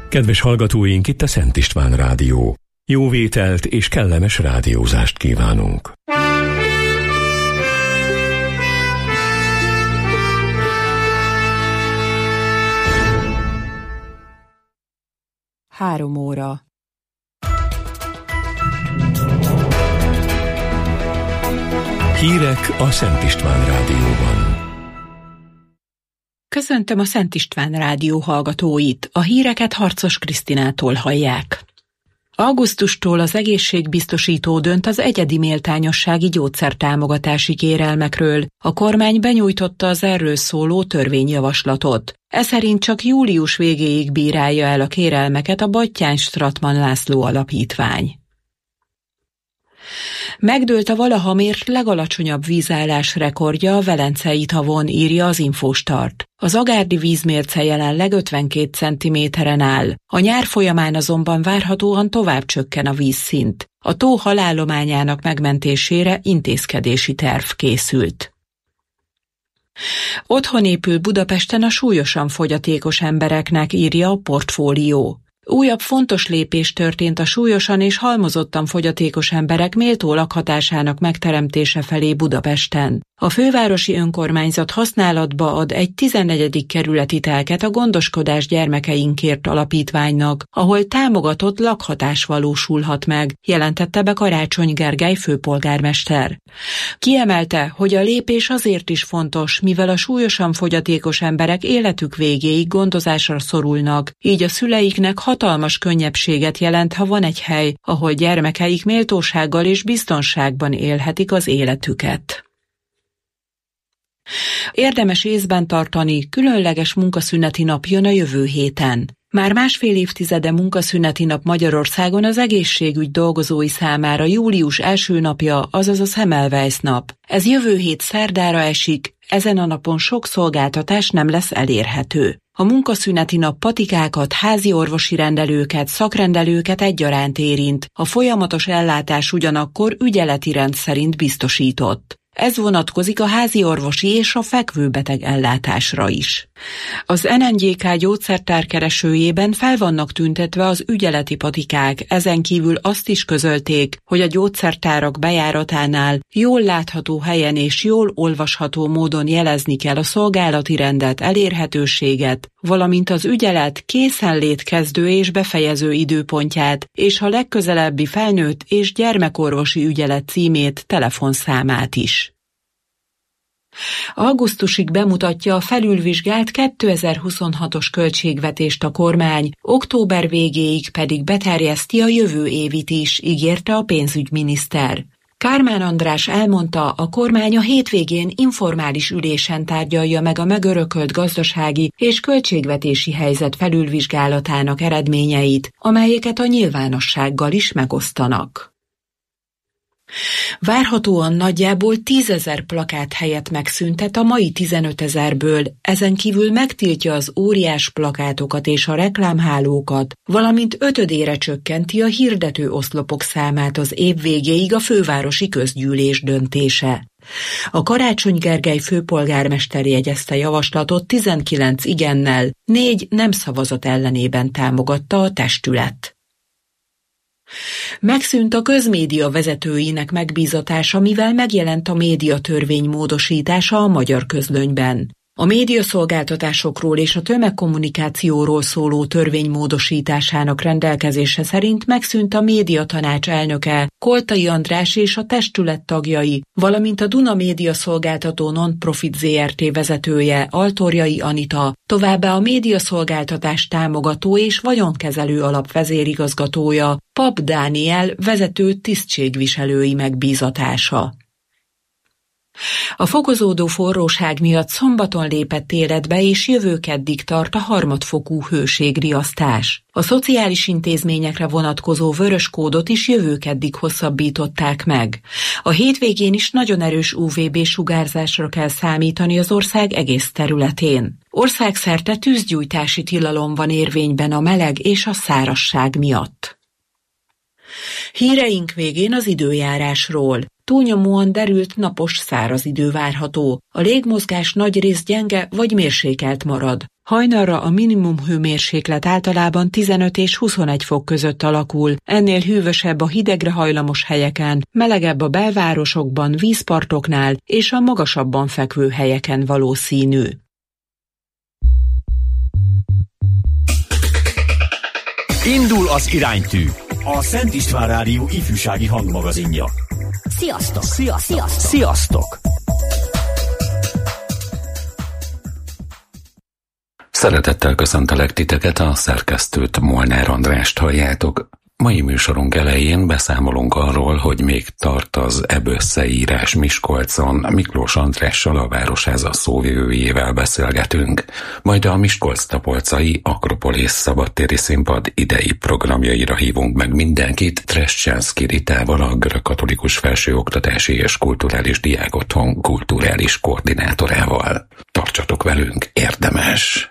Kedves hallgatóink, itt a Szent István Rádió. Jó vételt és kellemes rádiózást kívánunk. Három óra. Hírek a Szent István Rádióban. Köszöntöm a Szent István Rádió hallgatóit. A híreket Harcos Krisztinától hallják. Augusztustól az egészségbiztosító dönt az egyedi méltányossági gyógyszertámogatási kérelmekről. A kormány benyújtotta az erről szóló törvényjavaslatot. Eszerint csak július végéig bírálja el a kérelmeket a Batthyány-Strattmann László Alapítvány. Megdőlt a valaha mért legalacsonyabb vízállás rekordja a Velencei tavon, írja az Infostart. Az agárdi vízmérce jelenleg 52 cm-en áll. A nyár folyamán azonban várhatóan tovább csökken a vízszint. A tó halállományának megmentésére intézkedési terv készült. Otthon épül Budapesten a súlyosan fogyatékos embereknek, írja a Portfólió. Újabb fontos lépés történt a súlyosan és halmozottan fogyatékos emberek méltó lakhatásának megteremtése felé Budapesten. A fővárosi önkormányzat használatba ad egy 14. kerületi telket a Gondoskodás gyermekeinkért alapítványnak, ahol támogatott lakhatás valósulhat meg, jelentette be Karácsony Gergely főpolgármester. Kiemelte, hogy a lépés azért is fontos, mivel a súlyosan fogyatékos emberek életük végéig gondozásra szorulnak, így a szüleiknek hatalmas könnyebbséget jelent, ha van egy hely, ahol gyermekeik méltósággal és biztonságban élhetik az életüket. Érdemes észben tartani, különleges munkaszüneti nap jön a jövő héten. Már másfél évtizede munkaszüneti nap Magyarországon az egészségügy dolgozói számára július első napja, azaz a Semmelweis nap. Ez jövő hét szerdára esik, ezen a napon sok szolgáltatás nem lesz elérhető. A munkaszüneti nap patikákat, házi orvosi rendelőket, szakrendelőket egyaránt érint, a folyamatos ellátás ugyanakkor ügyeleti rend szerint biztosított. Ez vonatkozik a házi orvosi és a fekvőbeteg ellátásra is. Az NNGK gyógyszertárkeresőjében fel vannak tüntetve az ügyeleti patikák, ezen kívül azt is közölték, hogy a gyógyszertárak bejáratánál jól látható helyen és jól olvasható módon jelezni kell a szolgálati rendet, elérhetőséget, valamint az ügyelet készenlét kezdő és befejező időpontját, és a legközelebbi felnőtt és gyermekorvosi ügyelet címét, telefonszámát is. Augusztusig bemutatja a felülvizsgált 2026-os költségvetést a kormány, október végéig pedig beterjeszti a jövő évit is, ígérte a pénzügyminiszter. Kármán András elmondta, a kormány a hétvégén informális ülésen tárgyalja meg a megörökölt gazdasági és költségvetési helyzet felülvizsgálatának eredményeit, amelyeket a nyilvánossággal is megosztanak. Várhatóan nagyjából 10 000 plakát helyett megszüntet a mai 15 000-ből, ezen kívül megtiltja az óriás plakátokat és a reklámhálókat, valamint 5-ödére csökkenti a hirdető oszlopok számát az év végéig a fővárosi közgyűlés döntése. A Karácsony Gergely főpolgármester jegyezte javaslatot 19 igennel, 4 nem szavazat ellenében támogatta a testület. Megszűnt a közmédia vezetőinek megbízatása, mivel megjelent a médiatörvény módosítása a Magyar Közlönyben. A médiaszolgáltatásokról és a tömegkommunikációról szóló törvény módosításának rendelkezése szerint megszűnt a médiatanács elnöke, Koltai András és a testület tagjai, valamint a Duna Média Szolgáltató Non-Profit Zrt. Vezetője, Altorjai Anita, továbbá a médiaszolgáltatás támogató és vagyonkezelő alap vezérigazgatója, Pap Dániel vezető tisztségviselői megbízatása. A fokozódó forróság miatt szombaton lépett életbe és jövő keddig tart a harmadfokú hőségriasztás. A szociális intézményekre vonatkozó vörös kódot is jövő keddig hosszabbították meg. A hétvégén is nagyon erős UVB-sugárzásra kell számítani az ország egész területén. Országszerte tűzgyújtási tilalom van érvényben a meleg és a szárazság miatt. Híreink végén az időjárásról. Túlnyomóan derült napos száraz idő várható. A légmozgás nagyrészt gyenge vagy mérsékelt marad. Hajnalra a minimum hőmérséklet általában 15 és 21 fok között alakul, ennél hűvösebb a hidegre hajlamos helyeken, melegebb a belvárosokban, vízpartoknál és a magasabban fekvő helyeken valószínű. Indul az iránytű, a Szent István Rádió ifjúsági hangmagazinja. Sziasztok! Sziasztok! Szeretettel köszöntelek titeket, a szerkesztőt, Molnár Andrást halljátok. Mai műsorunk elején beszámolunk arról, hogy még tart az ebösszeírás Miskolcon. Miklós Andrással, a Városháza szóvivőjével beszélgetünk. Majd a Miskolc-Tapolcai Akropolisz szabadtéri színpad idei programjaira hívunk meg mindenkit, Treschanszky Ritával, a Görögkatolikus Felsőoktatási és Kulturális Diákotthon kulturális koordinátorával. Tartsatok velünk, érdemes!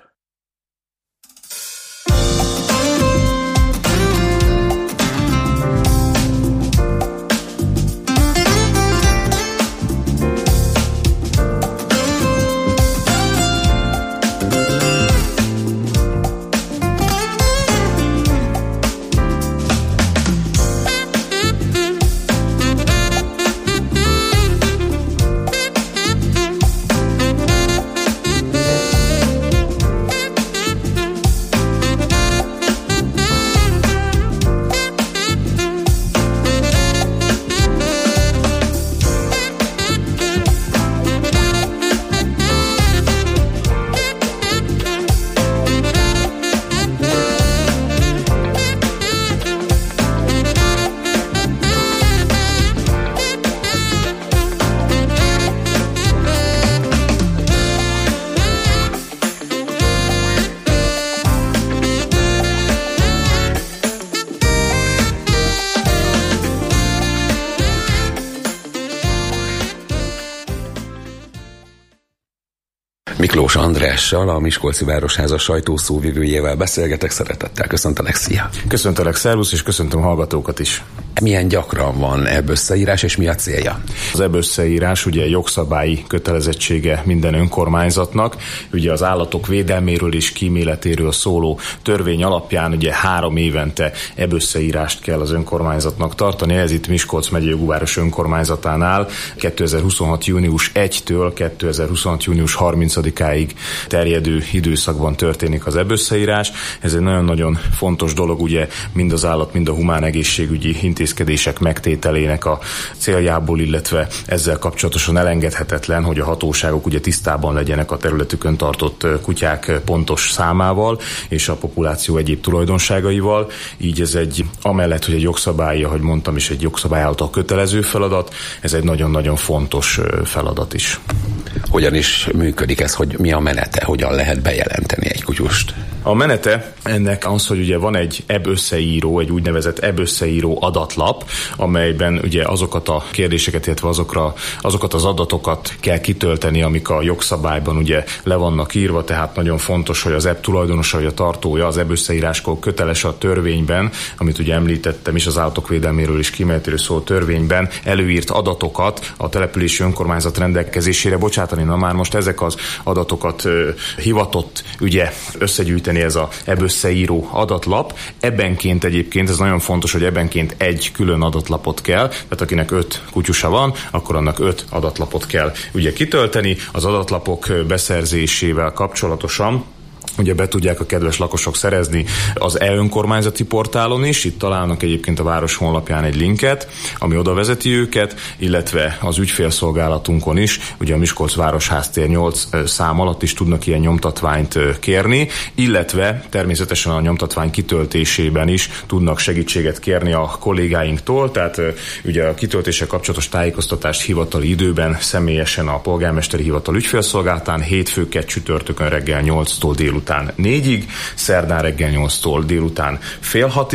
Miklós Andrással, a Miskolci Városháza sajtószóvivőjével beszélgetek, szeretettel köszöntelek, szia! Köszöntelek, szervusz, és köszöntöm hallgatókat is. Milyen gyakran van ebösszeírás, és mi a célja? Az ebösszeírás ugye jogszabályi kötelezettsége minden önkormányzatnak. Ugye az állatok védelméről és kíméletéről szóló törvény alapján ugye 3 évente ebösszeírást kell az önkormányzatnak tartani. Ez itt Miskolc megyei jogúváros önkormányzatánál 2026. június 1-től 2026. június 30-áig terjedő időszakban történik az ebösszeírás. Ez egy nagyon-nagyon fontos dolog, ugye mind az állat, mind a humán egészségügyi intézkedések megtételének a céljából, illetve ezzel kapcsolatosan elengedhetetlen, hogy a hatóságok ugye tisztában legyenek a területükön tartott kutyák pontos számával és a populáció egyéb tulajdonságaival. Így ez egy, amellett, hogy egy jogszabály, ahogy mondtam is, egy jogszabály által kötelező feladat, ez egy nagyon-nagyon fontos feladat is. Hogyan is működik ez, hogy mi a menete, hogyan lehet bejelenteni egy kutyust? A menete ennek az, hogy ugye van egy ebösszeíró, egy úgynevezett ebösszeíró adatlap, amelyben ugye azokat a kérdéseket, illetve azokat az adatokat kell kitölteni, amik a jogszabályban ugye le vannak írva, tehát nagyon fontos, hogy az ebb tulajdonosa, vagy a tartója az ebösszeíráskor köteles a törvényben, amit ugye említettem is, az állatok védelméről és kíméletéről szóló törvényben előírt adatokat a települési önkormányzat rendelkezésére bocsátani. Na már most ezek az adatokat hivatott ugye összegyűjteni ez a ebösszeíró adatlap. Ebbenként egyébként, ez nagyon fontos, hogy ebbenként egy külön adatlapot kell, tehát akinek 5 kutyusa van, akkor annak 5 adatlapot kell ugye kitölteni. Az adatlapok beszerzésével kapcsolatosan ugye be tudják a kedves lakosok szerezni az e-önkormányzati portálon is, itt találnak egyébként a város honlapján egy linket, ami oda vezeti őket, illetve az ügyfélszolgálatunkon is, ugye a Miskolc Városháztér 8 szám alatt is tudnak ilyen nyomtatványt kérni, illetve természetesen a nyomtatvány kitöltésében is tudnak segítséget kérni a kollégáinktól, tehát ugye a kitöltéssel kapcsolatos tájékoztatást hivatali időben személyesen a polgármesteri hivatal ügyfélszolgálatán, hétfőket csütörtökön reggel 8-tól délután 4-ig, szerdán reggel 8-tól délután fél 6-ig,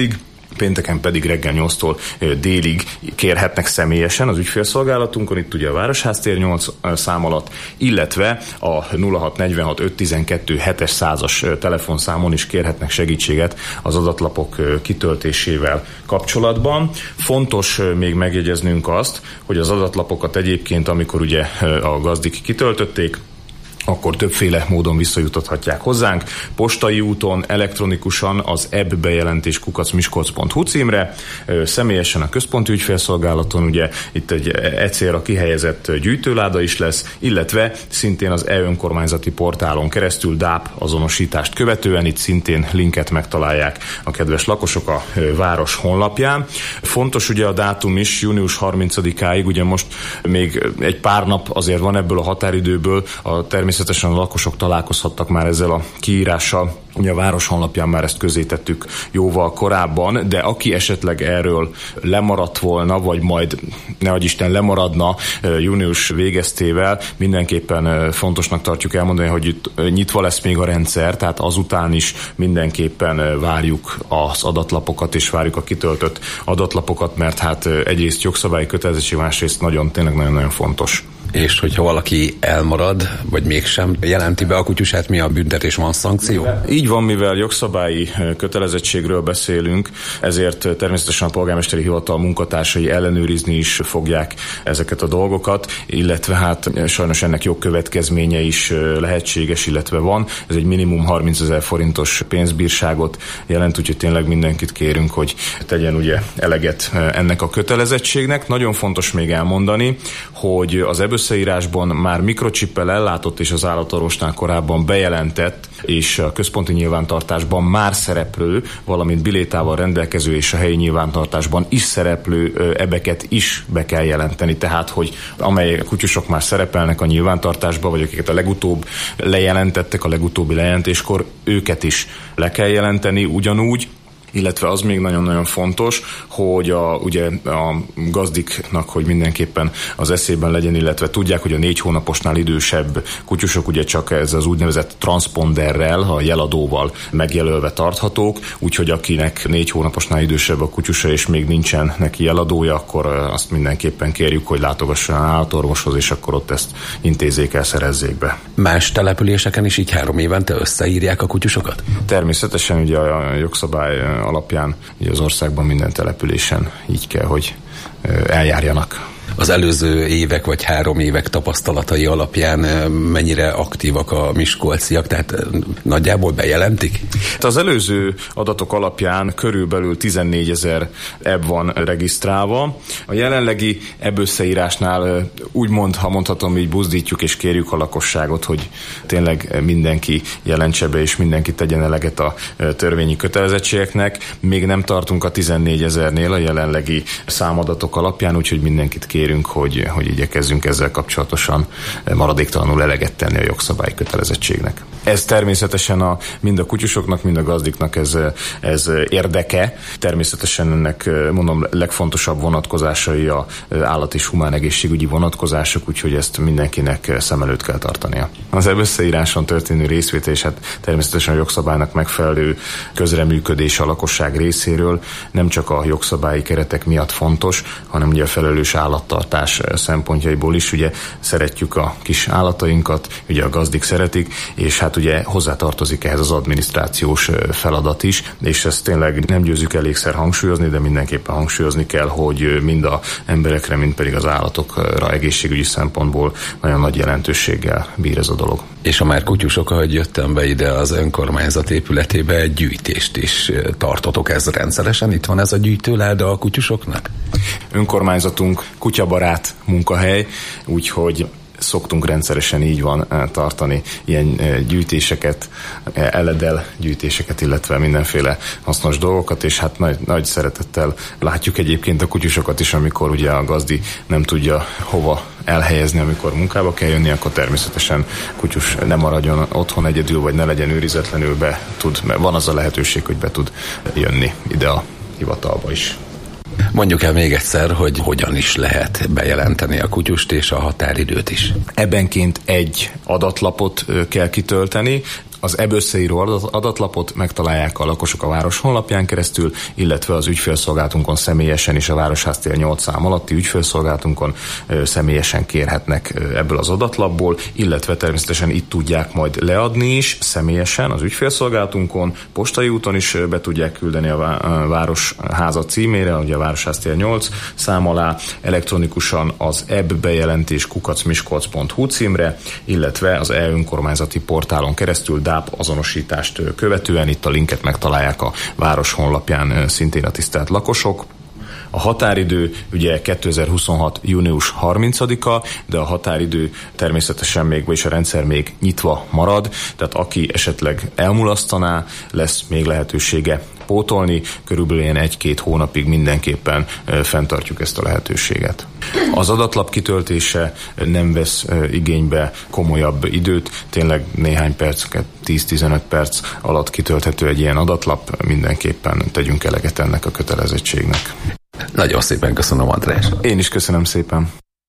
pénteken pedig reggel 8-tól délig kérhetnek személyesen az ügyfélszolgálatunkon, itt ugye a Városház tér 8 szám alatt, illetve a 0646 512 700-as telefonszámon is kérhetnek segítséget az adatlapok kitöltésével kapcsolatban. Fontos még megjegyeznünk azt, hogy az adatlapokat egyébként, amikor ugye a gazdik kitöltötték, akkor többféle módon visszajutathatják hozzánk. Postai úton, elektronikusan az ebbbejelentés@miskolc.hu címre, személyesen a központi ügyfélszolgálaton, ugye itt egy célra kihelyezett gyűjtőláda is lesz, illetve szintén az e-önkormányzati portálon keresztül DAP azonosítást követően, itt szintén linket megtalálják a kedves lakosok a város honlapján. Fontos ugye a dátum is, június 30-áig, ugye most még egy pár nap azért van ebből a határidőből, természetesen a lakosok találkozhattak már ezzel a kiírással. Ugye a város honlapján már ezt közzétettük jóval korábban, de aki esetleg erről lemaradt volna, vagy majd nehogy Isten lemaradna június végeztével, mindenképpen fontosnak tartjuk elmondani, hogy itt nyitva lesz még a rendszer, tehát azután is mindenképpen várjuk az adatlapokat, és várjuk a kitöltött adatlapokat, mert hát egyrészt jogszabályi kötelezettség, másrészt tényleg nagyon-nagyon fontos. És hogyha valaki elmarad, vagy mégsem jelenti be a kutyusát, mi a büntetés, van szankció? Így van, mivel jogszabályi kötelezettségről beszélünk, ezért természetesen a polgármesteri hivatal munkatársai ellenőrizni is fogják ezeket a dolgokat, illetve hát sajnos ennek jogkövetkezménye is lehetséges, illetve van. Ez egy minimum 30 000 forintos pénzbírságot jelent, úgyhogy tényleg mindenkit kérünk, hogy tegyen ugye eleget ennek a kötelezettségnek. Nagyon fontos még elmondani, hogy az összeírásban már mikrocsippel ellátott és az állatorvosnál korábban bejelentett és a központi nyilvántartásban már szereplő, valamint bilétával rendelkező és a helyi nyilvántartásban is szereplő ebeket is be kell jelenteni. Tehát, hogy amely kutyusok már szerepelnek a nyilvántartásban, vagy akiket a legutóbb lejelentettek, a legutóbbi lejelentéskor, őket is le kell jelenteni ugyanúgy. Illetve az még nagyon-nagyon fontos, hogy ugye a gazdiknak, hogy mindenképpen az eszében legyen, illetve tudják, hogy a 4 hónaposnál idősebb kutyusok ugye csak ez az úgynevezett transponderrel, a jeladóval megjelölve tarthatók, úgyhogy akinek 4 hónaposnál idősebb a kutyusa, és még nincsen neki jeladója, akkor azt mindenképpen kérjük, hogy látogasson állatorvoshoz, és akkor ott ezt intézzék el, szerezzék be. Más településeken is így 3 évente összeírják a kutyusokat? Természetesen ugye a jogszabály alapján ugye az országban minden településen így kell, hogy eljárjanak. Az előző évek vagy 3 évek tapasztalatai alapján mennyire aktívak a miskolciak, tehát nagyjából bejelentik? Az előző adatok alapján körülbelül 14 000 ebb van regisztrálva. A jelenlegi ebb összeírásnál úgymond, ha mondhatom így, buzdítjuk és kérjük a lakosságot, hogy tényleg mindenki jelentse be és mindenki tegyen eleget a törvényi kötelezettségeknek. Még nem tartunk a 14 000-nél a jelenlegi számadatok alapján, úgyhogy mindenkit kérünk, hogy igyekezzünk ezzel kapcsolatosan maradéktalanul eleget tenni a jogszabályi kötelezettségnek. Ez természetesen mind a kutyusoknak, mind a gazdiknak ez érdeke. Természetesen ennek mondom legfontosabb vonatkozásai a állat- és humán egészségügyi vonatkozások, úgyhogy ezt mindenkinek szem előtt kell tartania. Az összeíráson történő részvétel és hát természetesen a jogszabálynak megfelelő közreműködés a lakosság részéről nem csak a jogszabályi keretek miatt fontos, hanem ugye a felelős állattartás szempontjaiból is. Ugye szeretjük a kis állatainkat, ugye a gazdik szeretik, és hát ugye hozzátartozik ehhez az adminisztrációs feladat is, és ezt tényleg nem győzzük elégszer hangsúlyozni, de mindenképpen hangsúlyozni kell, hogy mind az emberekre, mind pedig az állatokra egészségügyi szempontból nagyon nagy jelentőséggel bír ez a dolog. És ha már kutyusok, ahogy jöttem be ide az önkormányzat épületébe, egy gyűjtést is tartotok, ez rendszeresen? Itt van ez a gyűjtőláda a kutyusoknak? Önkormányzatunk kutyabarát munkahely, úgyhogy szoktunk rendszeresen így van tartani ilyen gyűjtéseket, eledel gyűjtéseket, illetve mindenféle hasznos dolgokat, és hát nagy szeretettel látjuk egyébként a kutyusokat is, amikor ugye a gazdi nem tudja hova elhelyezni, amikor munkába kell jönni, akkor természetesen kutyus ne maradjon otthon egyedül, vagy ne legyen őrizetlenül, van az a lehetőség, hogy be tud jönni ide a hivatalba is. Mondjuk el még egyszer, hogy hogyan is lehet bejelenteni a kutyust és a határidőt is. Ebbenként egy adatlapot kell kitölteni, Az EB összeíró adatlapot megtalálják a lakosok a város honlapján keresztül, illetve az ügyfélszolgálatunkon személyesen és a Városház-tér 8 szám alatti ügyfélszolgálatunkon személyesen kérhetnek ebből az adatlapból, illetve természetesen itt tudják majd leadni is személyesen az ügyfélszolgálatunkon, postai úton is be tudják küldeni a Városháza címére, ugye a Városház-tér 8 szám alá, elektronikusan az ebbejelentés@miskolc.hu címre, illetve az e-önkormányzati portálon keresztül DÁP azonosítást követően, itt a linket megtalálják a város honlapján szintén a tisztelt lakosok. A határidő ugye 2026. június 30-a, de a határidő természetesen még, vagyis a rendszer még nyitva marad, tehát aki esetleg elmulasztaná, lesz még lehetősége pótolni, körülbelül ilyen 1-2 hónapig mindenképpen fenntartjuk ezt a lehetőséget. Az adatlap kitöltése nem vesz igénybe komolyabb időt, tényleg néhány perc, 10-15 perc alatt kitölthető egy ilyen adatlap, mindenképpen tegyünk eleget ennek a kötelezettségnek. Nagyon szépen köszönöm, András. Én is köszönöm szépen.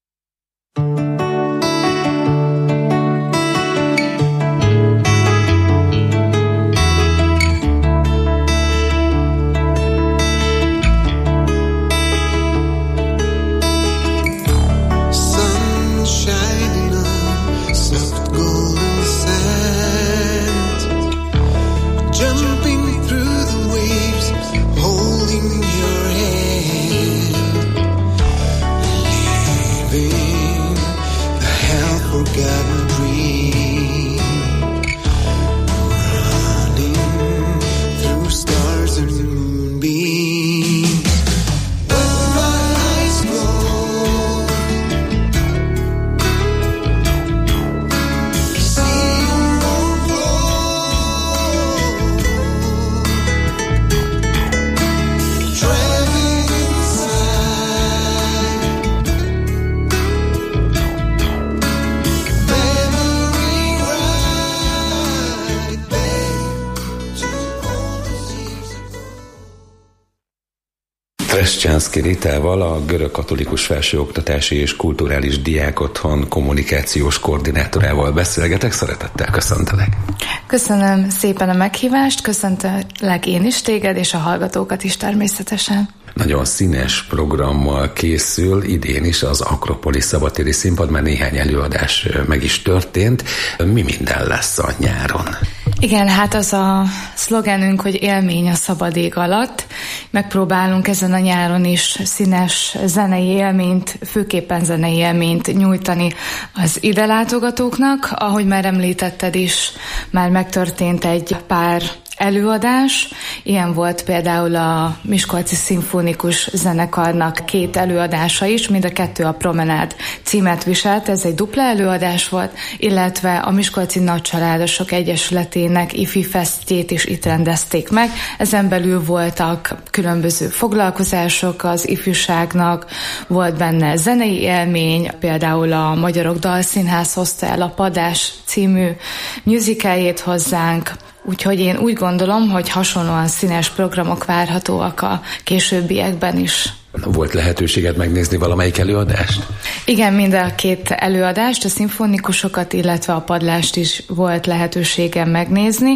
Treschánszky Ritával, a Görög Katolikus Felsőoktatási és Kulturális Diákotthon kommunikációs koordinátorával beszélgetek. Szeretettel köszöntelek. Köszönöm szépen a meghívást, köszöntelek én is téged, és a hallgatókat is természetesen. Nagyon színes programmal készül idén is az Akropolis szabadtéri színpad, már néhány előadás meg is történt. Mi minden lesz a nyáron? Igen, hát az a szlogenünk, hogy élmény a szabad ég alatt. Megpróbálunk ezen a nyáron is színes zenei élményt, főképpen zenei élményt nyújtani az ide látogatóknak. Ahogy már említetted is, már megtörtént egy pár előadás. Ilyen volt például a Miskolci Szimfonikus Zenekarnak 2 előadása is, mind a 2 a Promenád címet viselt, ez egy dupla előadás volt, illetve a Miskolci Nagycsaládosok Egyesületének ifi fesztjét is itt rendezték meg. Ezen belül voltak különböző foglalkozások az ifjúságnak, volt benne zenei élmény, például a Magyarok Dalszínház hozta el a Padás című musicaljét hozzánk. Úgyhogy én úgy gondolom, hogy hasonlóan színes programok várhatóak a későbbiekben is. Volt lehetőséged megnézni valamelyik előadást? Igen, mind a 2 előadást, a szimfonikusokat, illetve a padlást is volt lehetőségem megnézni,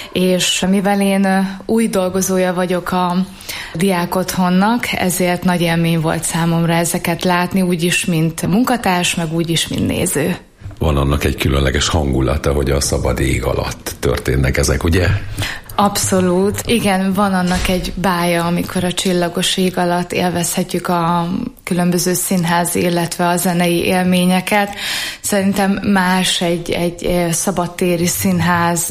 és mivel én új dolgozója vagyok a diákotthonnak, ezért nagy élmény volt számomra ezeket látni, úgyis, mint munkatárs, meg úgyis, mint néző. Van annak egy különleges hangulata, hogy a szabad ég alatt történnek ezek, ugye? Abszolút. Igen, van annak egy bája, amikor a csillagos ég alatt élvezhetjük a különböző színházi, illetve a zenei élményeket. Szerintem más egy szabadtéri színház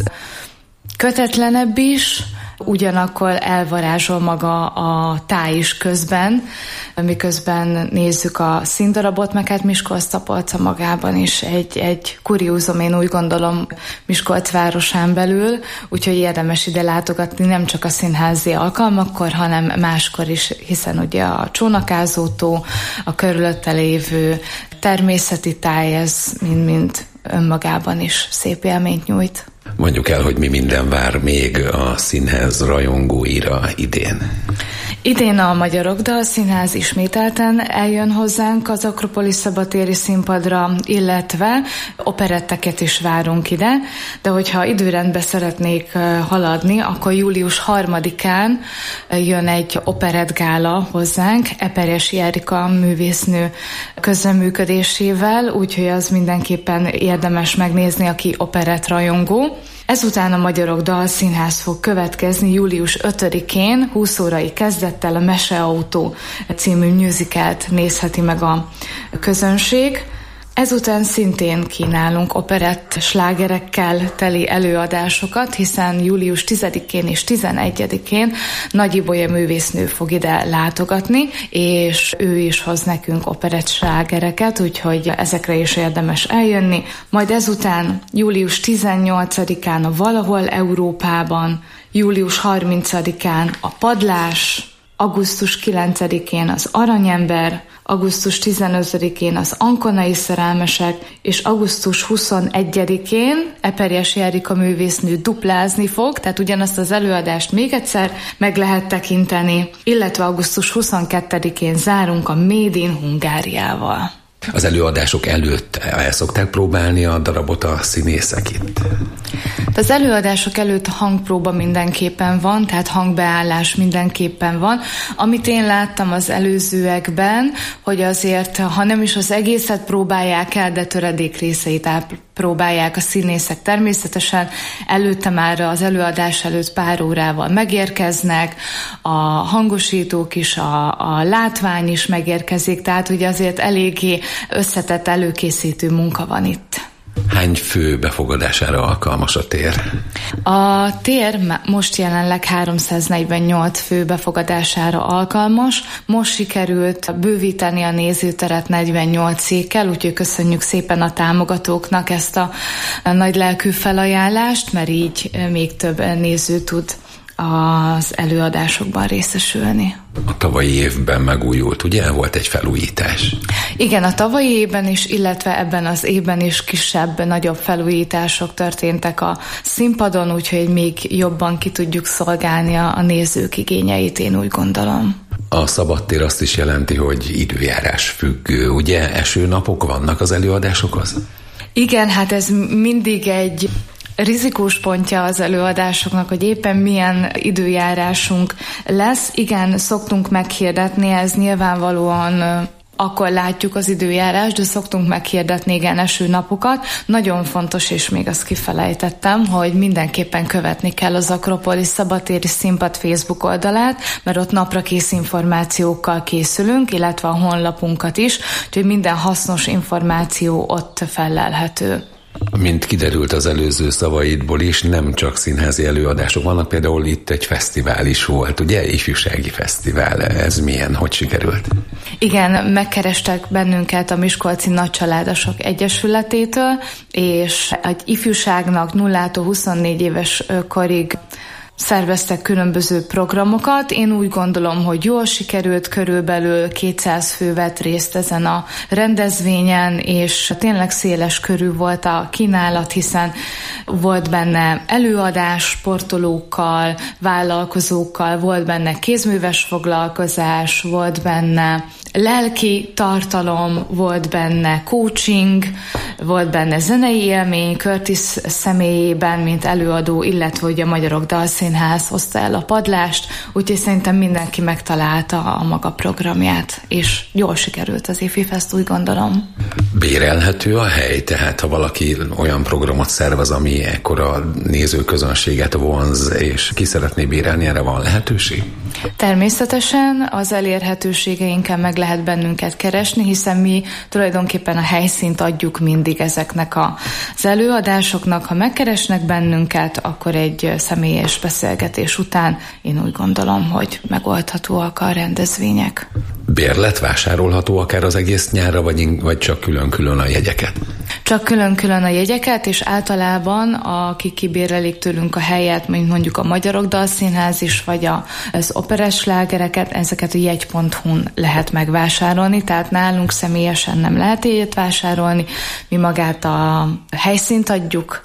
kötetlenebb is, ugyanakkor elvarázsol maga a táj is közben, miközben nézzük a színdarabot, meg hát Miskolc-Tapolca magában is egy kuriózum, én úgy gondolom, Miskolc városán belül, úgyhogy érdemes ide látogatni nem csak a színházi alkalmakkor, hanem máskor is, hiszen ugye a Csónakázótó, a körülötte lévő természeti táj, ez mind önmagában is szép élményt nyújt. Mondjuk el, hogy mi minden vár még a színház rajongóira idén. Idén a Magyarok Dalszínház ismételten eljön hozzánk az Akropolis szabadtéri színpadra, illetve operetteket is várunk ide, de hogyha időrendbe szeretnék haladni, akkor július 3-án jön egy operettgála hozzánk, Eperjesi Erika művésznő közreműködésével, úgyhogy az mindenképpen érdemes megnézni, aki operettrajongó. Ezután a Magyarok Dalszínház fog következni július 5-én, 20 órai kezdettel a Meseautó című musicalt nézheti meg a közönség. Ezután szintén kínálunk operett slágerekkel teli előadásokat, hiszen július 10-én és 11-én Nagy Ibolya művésznő fog ide látogatni, és ő is hoz nekünk operett slágereket, úgyhogy ezekre is érdemes eljönni. Majd ezután július 18-án a Valahol Európában, július 30-án a Padlás, augusztus 9-én az Aranyember, augusztus 15-én az Ankonai Szerelmesek, és augusztus 21-én Eperjesi Erika művésznő duplázni fog, tehát ugyanazt az előadást még egyszer meg lehet tekinteni, illetve augusztus 22-én zárunk a Made in Hungáriával. Az előadások előtt el szokták próbálni a darabot a színészek itt? Az előadások előtt hangpróba mindenképpen van, tehát hangbeállás mindenképpen van. Amit én láttam az előzőekben, hogy azért, ha nem is az egészet próbálják el, de töredék részeit próbálják a színészek természetesen. Előtte már az előadás előtt pár órával megérkeznek, a hangosítók is, a látvány is megérkezik, tehát ugye azért eléggé összetett előkészítő munka van itt. Hány fő befogadására alkalmas a tér? A tér most jelenleg 348 fő befogadására alkalmas. Most sikerült bővíteni a nézőteret 48 székkel, úgyhogy köszönjük szépen a támogatóknak ezt a nagy lelkű felajánlást, mert így még több néző tud az előadásokban részesülni. A tavalyi évben megújult, ugye? Volt egy felújítás. Igen, a tavalyi évben is, illetve ebben az évben is kisebb, nagyobb felújítások történtek a színpadon, úgyhogy még jobban ki tudjuk szolgálni a nézők igényeit, én úgy gondolom. A szabadtér azt is jelenti, hogy időjárás függő, ugye? Esőnapok vannak az előadásokhoz? Igen, hát ez mindig egy rizikós pontja az előadásoknak, hogy éppen milyen időjárásunk lesz. Igen, szoktunk meghirdetni, ez nyilvánvalóan akkor látjuk az időjárást, de szoktunk meghirdetni igen esőnapokat. Nagyon fontos, és még azt kifelejtettem, hogy mindenképpen követni kell az Akropolis szabadtéri színpad Facebook oldalát, mert ott naprakész információkkal készülünk, illetve a honlapunkat is, úgyhogy minden hasznos információ ott fellelhető. Mint kiderült az előző szavaidból is, nem csak színházi előadások vannak, például itt egy fesztivál is volt, ugye? Ifjúsági fesztivál. Ez milyen? Hogy sikerült? Igen, megkerestek bennünket a Miskolci Nagycsaládosok Egyesületétől, és egy ifjúságnak 0-tól 24 éves korig szerveztek különböző programokat. Én úgy gondolom, hogy jól sikerült, körülbelül 200 fő vett részt ezen a rendezvényen, és tényleg széles körű volt a kínálat, hiszen volt benne előadás sportolókkal, vállalkozókkal, volt benne kézműves foglalkozás, volt benne lelki tartalom, volt benne coaching, volt benne zenei élmény, Curtis személyében, mint előadó, illetve hogy a Magyarok Dalszínház hozta el a padlást, úgyhogy szerintem mindenki megtalálta a maga programját, és jól sikerült az IFIFEST, úgy gondolom. Bérelhető a hely, tehát ha valaki olyan programot szervez, ami ekkora nézőközönséget vonz, és ki szeretné bérelni, erre van lehetőség? Természetesen az elérhetőségeinkkel meg lehet bennünket keresni, hiszen mi tulajdonképpen a helyszínt adjuk mindig ezeknek az előadásoknak. Ha megkeresnek bennünket, akkor egy személyes beszélgetés után én úgy gondolom, hogy megoldhatóak a rendezvények. Bérlet vásárolható akár az egész nyárra, vagy csak külön-külön a jegyeket? Csak külön-külön a jegyeket, és általában akik kibérelik tőlünk a helyet, mint mondjuk a Magyarok Dalszínház is, vagy az operett slágereket, ezeket a jegy.hu-n lehet megvásárolni, tehát nálunk személyesen nem lehet jegyet vásárolni, mi magát a helyszínt adjuk,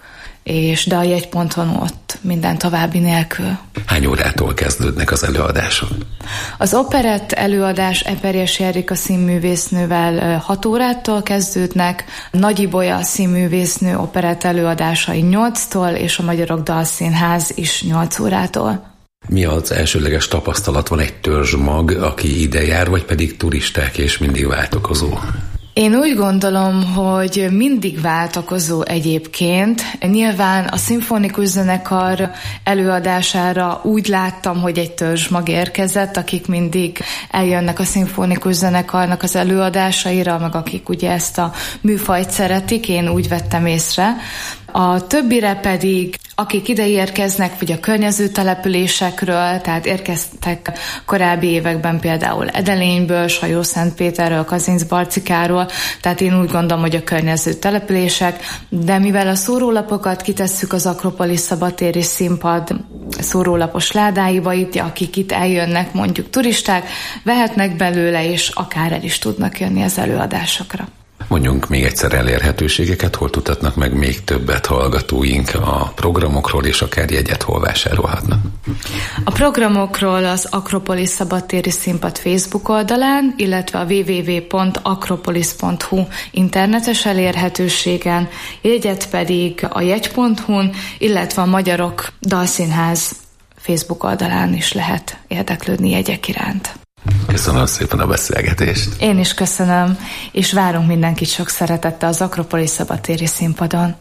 de a jegy.hu ott minden további nélkül. Hány órától kezdődnek az előadások? Az operett előadás Eperjes Erika színművésznővel 6 órától kezdődnek, Nagy Ibolya színművésznő operett előadásai 8-tól, és a Magyarok Dalszínház is 8 órától. Mi az elsődleges tapasztalat? Van egy törzsmag, aki ide jár, vagy pedig turisták és mindig váltakozó? Én úgy gondolom, hogy mindig váltakozó egyébként. Nyilván a szimfonikus zenekar előadására úgy láttam, hogy egy törzsmag érkezett, akik mindig eljönnek a szimfonikus zenekarnak az előadásaira, meg akik ugye ezt a műfajt szeretik, én úgy vettem észre. A többire pedig, akik ide érkeznek, vagy a környező településekről, tehát érkeztek korábbi években például Edelényből, Sajó-Szentpéterről, Kazincbarcikáról, tehát én úgy gondolom, hogy a környező települések, de mivel a szórólapokat kitesszük az Akropolis szabadtéri színpad szórólapos ládáiba, itt, akik itt eljönnek, mondjuk turisták, vehetnek belőle, és akár el is tudnak jönni az előadásokra. Mondjunk még egyszer elérhetőségeket, hol tudhatnak meg még többet hallgatóink a programokról, és akár jegyet hol vásárolhatnak? A programokról az Akropolis szabadtéri színpad Facebook oldalán, illetve a www.akropolis.hu internetes elérhetőségen, jegyet pedig a jegy.hu-n, illetve a Magyarok Dalszínház Facebook oldalán is lehet érdeklődni jegyek iránt. Köszönöm szépen a beszélgetést. Én is köszönöm, és várunk mindenkit sok szeretettel az Akropolis szabadtéri színpadon.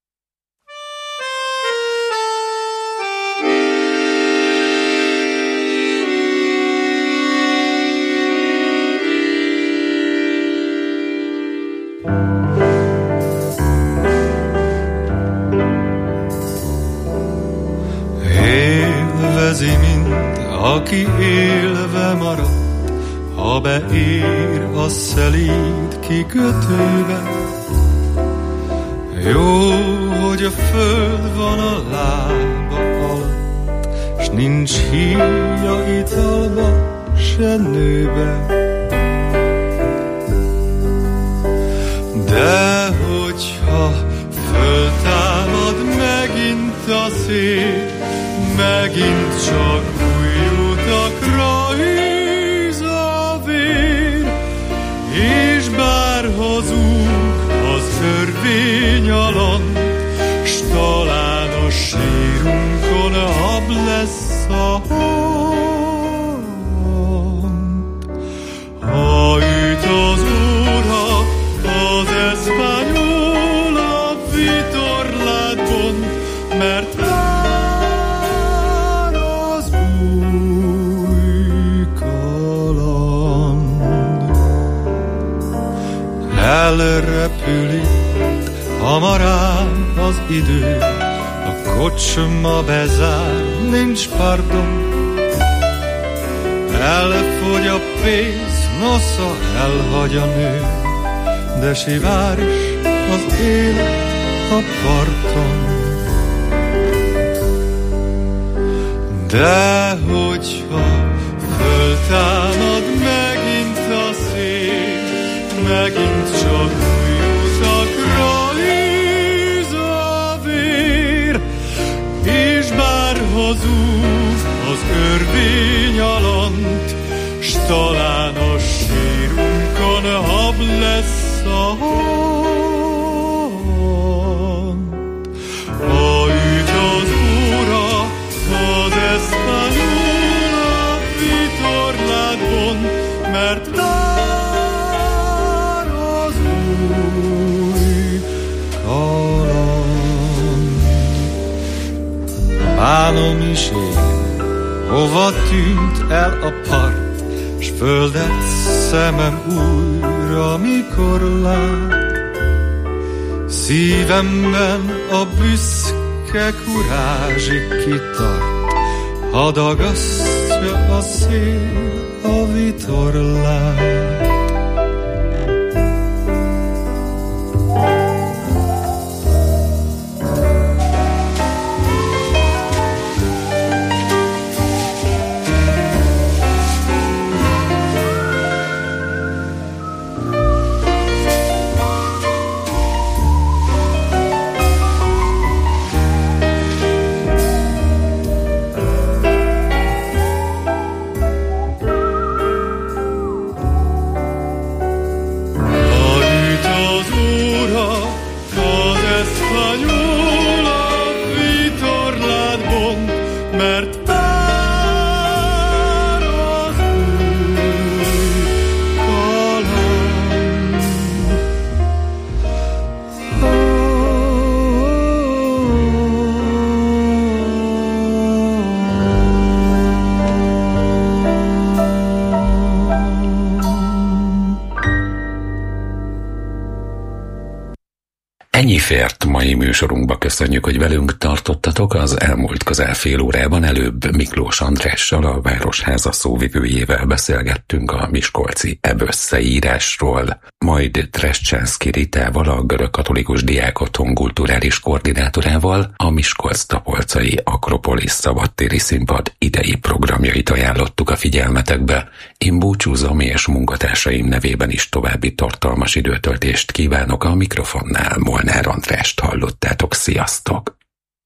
Élvezi mind, aki élve marad, ha beér a szelíd kikötőbe. Jó, hogy a föld van a lába alatt, s nincs híja italba, se nőbe. De hogyha föltámad megint a szél, megint csak új utakra híz a vér, és bár hazug az örvény alant, s talán a sírunkon hab lesz a hant. Ha üt az óra, az eszpanyol a vitorládon, mert elrepül itt hamarán az idő, a kocsma bezár, nincs pardon. Elfogy a pénz, nosza elhagy a nő, de siváros az élet a parton. De hogyha föltámad megint a szél, megint csak új utakra híz a vér, és bár hazug az örvény alant, s talán a sírunkon hab lesz a hant. Ha üt az óra, az eszpanyol a vitorládon, mert bánom is én, hova tűnt el a part, s földet szemem újra, mikor lát. Szívemben a büszke kurázsig kitart, ha dagasztja a szél a vitorlát. Mai műsorunkba köszönjük, hogy velünk tartottatok. Az elmúlt közel fél órában előbb Miklós Andrással, a Városháza szóvivőjével beszélgettünk a miskolci összeírásról, majd Treschanszky Ritával, a Görög Katolikus Diákotthon kulturális koordinátorával a Miskolc-Tapolcai Akropolis szabadtéri színpad idei programjait ajánlottuk a figyelmetekbe. Én búcsúzom, és munkatársaim nevében is további tartalmas időtöltést kívánok. A mikrofonnál Molnár Andrást hallottátok. Sziasztok!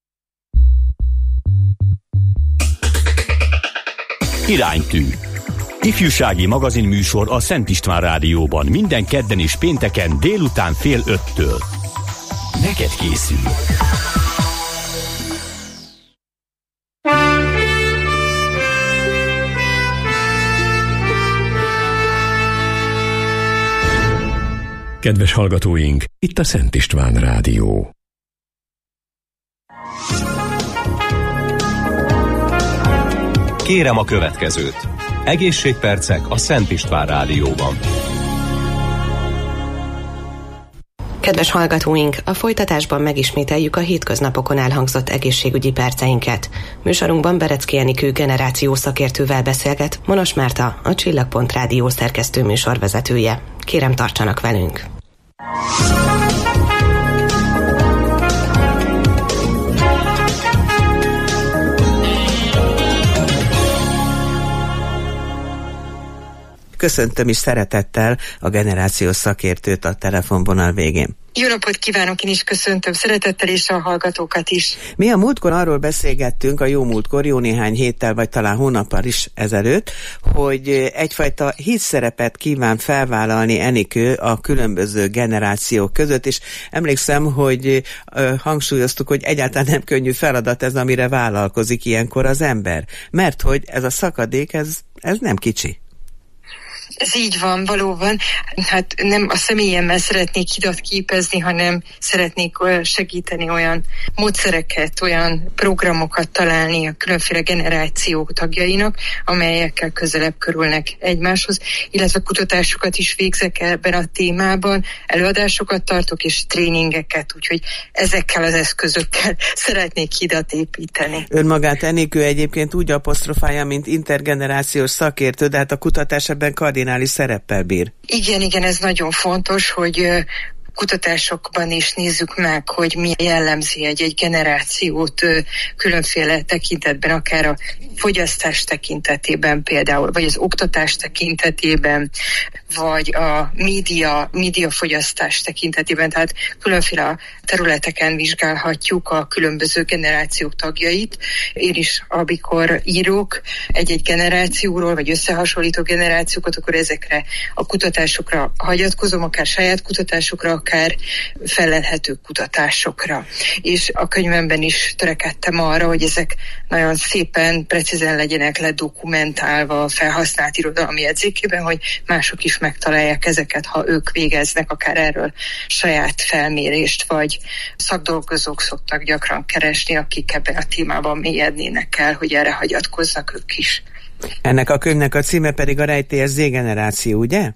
Iránytű. Ifjúsági magazinműsor a Szent István Rádióban minden kedden és pénteken délután 4:30-től. Neked készül! Kedves hallgatóink, itt a Szent István Rádió. Kérem a következőt. Egészségpercek a Szent István Rádióban. Kedves hallgatóink, a folytatásban megismételjük a hétköznapokon elhangzott egészségügyi perceinket. Műsorunkban Berecki Enikő generáció szakértővel beszélget Monos Márta, a Csillagpont Rádió szerkesztő műsorvezetője. Kérem, tartsanak velünk! Köszöntöm is szeretettel a generációs szakértőt a telefonvonal végén. Jó napot kívánok, én is köszöntöm szeretettel, és a hallgatókat is. Mi a múltkor arról beszélgettünk, a jó múltkor, jó néhány héttel, vagy talán hónappal is ezelőtt, hogy egyfajta hídszerepet kíván felvállalni Enikő a különböző generációk között, és emlékszem, hogy hangsúlyoztuk, hogy egyáltalán nem könnyű feladat ez, amire vállalkozik ilyenkor az ember. Mert hogy ez a szakadék, ez nem kicsi. Ez így van, valóban. Hát nem a személyemmel szeretnék hidat képezni, hanem szeretnék segíteni olyan módszereket, olyan programokat találni a különféle generációk tagjainak, amelyekkel közelebb kerülnek egymáshoz, illetve kutatásokat is végzek ebben a témában, előadásokat tartok és tréningeket, úgyhogy ezekkel az eszközökkel szeretnék hidat építeni. Önmagát Enikő egyébként úgy apostrofálja, mint intergenerációs szakértő, de hát a kutatás ebben kardinális szereppel bír. Igen, ez nagyon fontos, hogy kutatásokban is nézzük meg, hogy mi jellemzi egy generációt különféle tekintetben, akár a fogyasztás tekintetében például, vagy az oktatás tekintetében, vagy a médiafogyasztás tekintetében, tehát különféle területeken vizsgálhatjuk a különböző generációk tagjait. Én is, amikor írok egy-egy generációról, vagy összehasonlítok generációkat, akkor ezekre a kutatásokra hagyatkozom, akár saját kutatásokra, akár felelhető kutatásokra. És a könyvemben is törekedtem arra, hogy ezek nagyon szépen, precízen legyenek ledokumentálva a felhasznált irodalmi jegyzékében, hogy mások is megtalálják ezeket, ha ők végeznek akár erről saját felmérést, vagy szakdolgozók szoktak gyakran keresni, akik ebben a témában mélyednének el, hogy erre hagyatkoznak ők is. Ennek a könyvnek a címe pedig a Rejtélyes Z-generáció, ugye?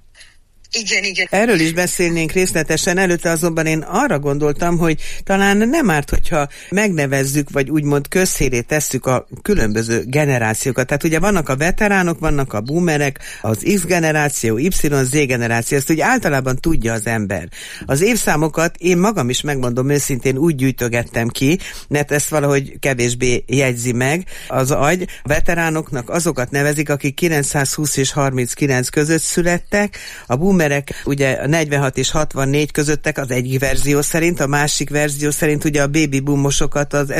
Igen. Erről is beszélnénk részletesen, előtte azonban én arra gondoltam, hogy talán nem árt, hogyha megnevezzük, vagy úgymond közhíré tesszük a különböző generációkat. Tehát ugye vannak a veteránok, vannak a boomerek, az X generáció, Y, Z generáció, ezt ugye általában tudja az ember. Az évszámokat én magam is, megmondom őszintén, úgy gyűjtögettem ki, mert ezt valahogy kevésbé jegyzi meg az agy. A veteránoknak azokat nevezik, akik 920 és 39 között születtek, a boomerek ugye 46 és 64 közöttek az egyik verzió szerint, a másik verzió szerint ugye a baby boomosokat az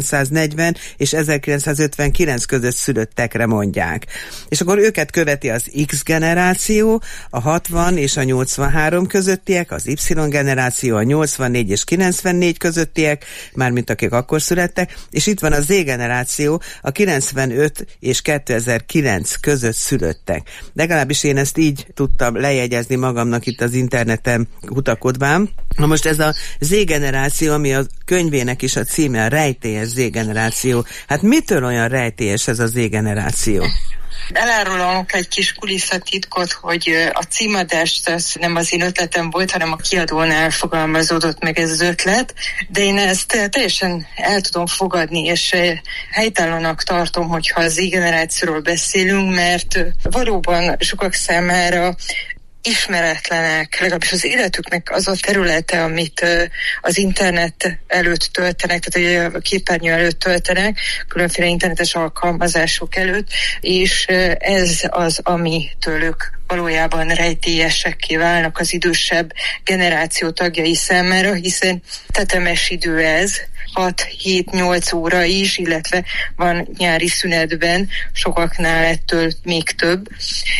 1940 és 1959 között szülöttekre mondják. És akkor őket követi az X generáció, a 60 és a 83 közöttiek, az Y generáció, a 84 és 94 közöttiek, mármint akik akkor születtek, és itt van a Z generáció, a 95 és 2009 között szülöttek. Legalábbis én ezt így tudtam lejegyezni magamnak itt az interneten kutakodván. Na most ez a Z-generáció, ami a könyvének is a címe, a Rejtélyes Z-generáció. Hát mitől olyan rejtélyes ez a Z-generáció? Elárulok egy kis kulisszatitkot, hogy a címadást az nem az én ötletem volt, hanem a kiadónál fogalmazódott meg ez az ötlet, de én ezt teljesen el tudom fogadni, és helytállónak tartom, hogyha az Z-generációról beszélünk, mert valóban sokak számára ismeretlenek, legalábbis az életüknek az a területe, amit az internet előtt töltenek, tehát a képernyő előtt töltenek, különféle internetes alkalmazások előtt, és ez az, ami tőlük valójában rejtélyesekké válnak az idősebb generáció tagjai számára, hiszen tetemes idő ez, 6-7-8 óra is, illetve van nyári szünetben sokaknál ettől még több,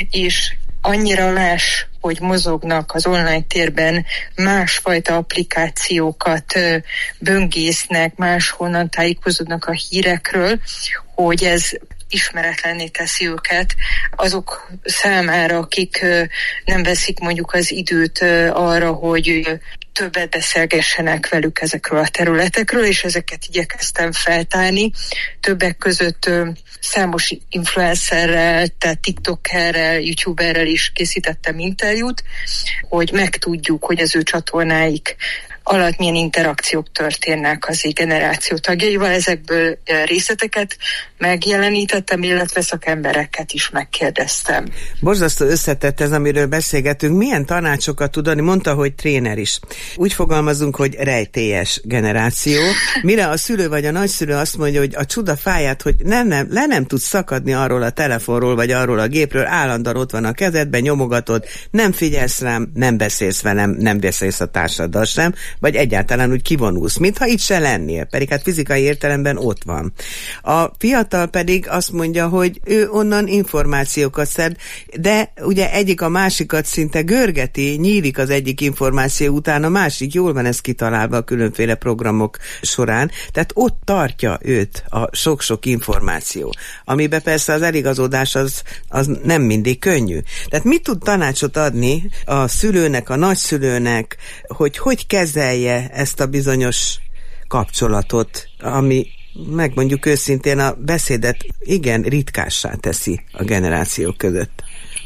és annyira más, hogy mozognak az online térben, másfajta applikációkat böngésznek, máshonnan tájékozódnak a hírekről, hogy ez ismeretlenné teszi őket azok számára, akik nem veszik mondjuk az időt arra, hogy többet beszélgessenek velük ezekről a területekről, és ezeket igyekeztem feltárni. Többek között számos influencerrel, tehát TikTokerrel, YouTuberrel is készítettem interjút, hogy megtudjuk, hogy az ő csatornáik alatt milyen interakciók történnek az generáció tagjaival. Ezekből részleteket megjelenítettem, illetve szakembereket is megkérdeztem. Borzasztó összetett ez, amiről beszélgetünk. Milyen tanácsokat tud adni? Mondta, hogy tréner is. Úgy fogalmazunk, hogy rejtélyes generáció. Mire a szülő vagy a nagyszülő azt mondja, hogy a csuda fáját, hogy nem tudsz szakadni arról a telefonról, vagy arról a gépről, állandóan ott van a kezedben, nyomogatod, nem figyelsz rám, nem beszélsz velem, nem beszélsz a társaddal sem, vagy egyáltalán úgy kivonulsz, mintha itt se lennél, pedig hát fizikai értelemben ott van. A fiatal pedig azt mondja, hogy ő onnan információkat szed, de ugye egyik a másikat szinte görgeti, nyílik az egyik információ után, a másik, jól van ez kitalálva a különféle programok során, tehát ott tartja őt a sok-sok információ, amiben persze az eligazodás az nem mindig könnyű. Tehát mit tud tanácsot adni a szülőnek, a nagyszülőnek, hogy kezelje ezt a bizonyos kapcsolatot, ami megmondjuk őszintén a beszédet igen ritkássá teszi a generációk között.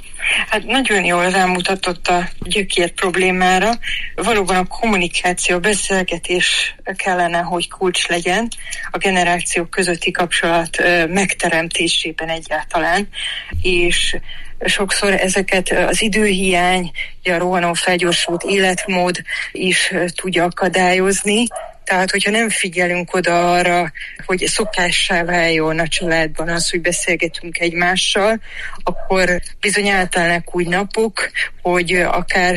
Hát nagyon jól rámutatott a gyökér problémára. Valóban a kommunikáció, beszélgetés kellene, hogy kulcs legyen a generációk közötti kapcsolat megteremtésében egyáltalán, és sokszor ezeket az időhiány, a rohanó felgyorsult életmód is tudja akadályozni. Tehát, hogyha nem figyelünk oda arra, hogy szokássá váljon a családban az, hogy beszélgetünk egymással, akkor bizony eltelnek úgy napok, hogy akár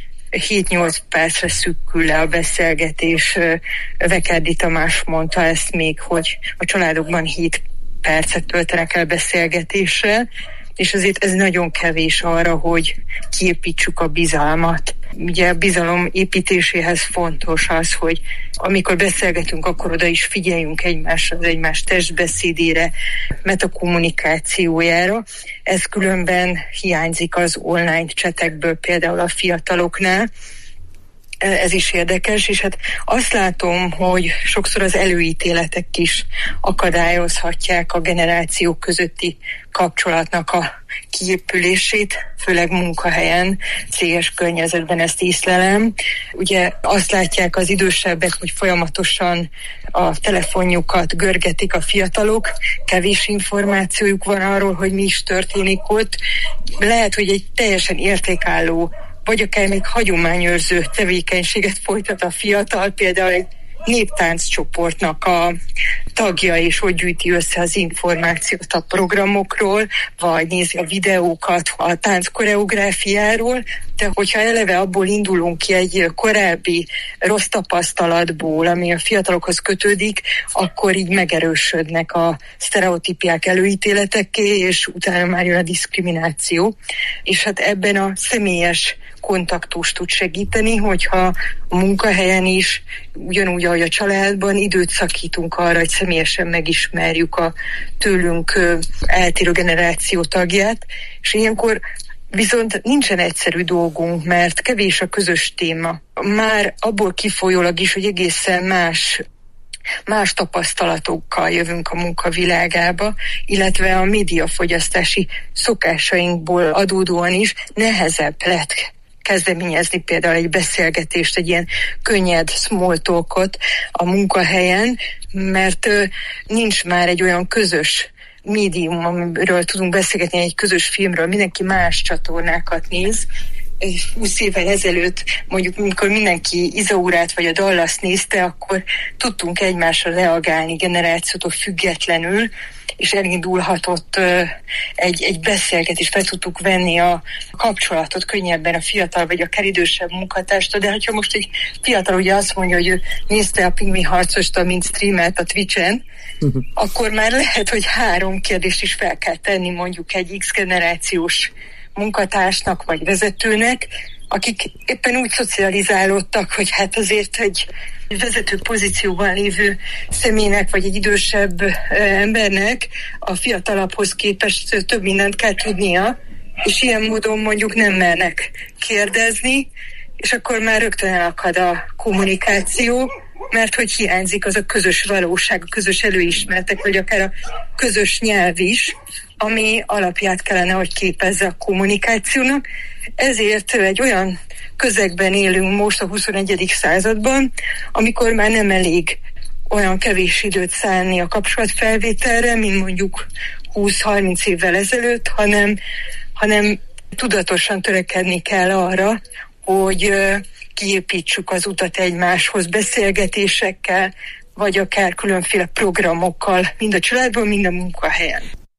7-8 percre szűkül le a beszélgetés. Vekerdi Tamás mondta ezt még, hogy a családokban 7 percet töltenek el beszélgetéssel, és azért ez nagyon kevés arra, hogy kiépítsük a bizalmat. Ugye a bizalom építéséhez fontos az, hogy amikor beszélgetünk, akkor oda is figyeljünk egymásra, az egymás testbeszédére, metakommunikációjára. Ez különben hiányzik az online csetekből, például a fiataloknál. Ez is érdekes, és hát azt látom, hogy sokszor az előítéletek is akadályozhatják a generációk közötti kapcsolatnak a kiépülését, főleg munkahelyen, céges környezetben ezt észlelem. Ugye azt látják az idősebbek, hogy folyamatosan a telefonjukat görgetik a fiatalok, kevés információjuk van arról, hogy mi is történik ott. Lehet, hogy egy teljesen értékálló vagy akár még hagyományőrző tevékenységet folytat a fiatal, például egy néptánccsoportnak a tagja, és hogy gyűjti össze az információt a programokról, vagy nézi a videókat a tánc koreográfiáról, de hogyha eleve abból indulunk ki egy korábbi rossz tapasztalatból, ami a fiatalokhoz kötődik, akkor így megerősödnek a sztereotípiák, előítéletekké, és utána már jön a diszkrimináció. És hát ebben a személyes kontaktus tud segíteni, hogyha a munkahelyen is, ugyanúgy, ahogy a családban időt szakítunk arra, hogy személyesen megismerjük a tőlünk eltérő generáció tagját, és ilyenkor viszont nincsen egyszerű dolgunk, mert kevés a közös téma. Már abból kifolyólag is, hogy egészen más más tapasztalatokkal jövünk a munkavilágába, illetve a médiafogyasztási szokásainkból adódóan is nehezebb lett kezdeményezni például egy beszélgetést, egy ilyen könnyed small talkot a munkahelyen, mert nincs már egy olyan közös médium, amiről tudunk beszélgetni, egy közös filmről, mindenki más csatornákat néz. 20 évvel ezelőtt, mondjuk, amikor mindenki Izaurát vagy a Dallas nézte, akkor tudtunk egymásra reagálni generációtól függetlenül, és elindulhatott egy beszélgetés, fel tudtuk venni a kapcsolatot könnyebben a fiatal vagy akár idősebb munkatárstól, de hogyha most egy fiatal ugye azt mondja, hogy ő nézte a Pingvi harcost, mint streamelt a Twitchen, akkor már lehet, hogy 3 kérdést is fel kell tenni mondjuk egy X generációs munkatársnak vagy vezetőnek, akik éppen úgy szocializálódtak, hogy hát azért egy vezető pozícióban lévő személynek, vagy egy idősebb embernek a fiatalabbhoz képest több mindent kell tudnia, és ilyen módon mondjuk nem mernek kérdezni, és akkor már rögtön elakad a kommunikáció, mert hogy hiányzik az a közös valóság, a közös előismeretek, vagy akár a közös nyelv is, ami alapját kellene, hogy képezze a kommunikációnak. Ezért egy olyan közegben élünk most a 21. században, amikor már nem elég olyan kevés időt szánni a kapcsolatfelvételre, mint mondjuk 20-30 évvel ezelőtt, hanem tudatosan törekedni kell arra, hogy kiépítsük az utat egymáshoz beszélgetésekkel, vagy akár különféle programokkal, mind a családban, mind a munkahelyen.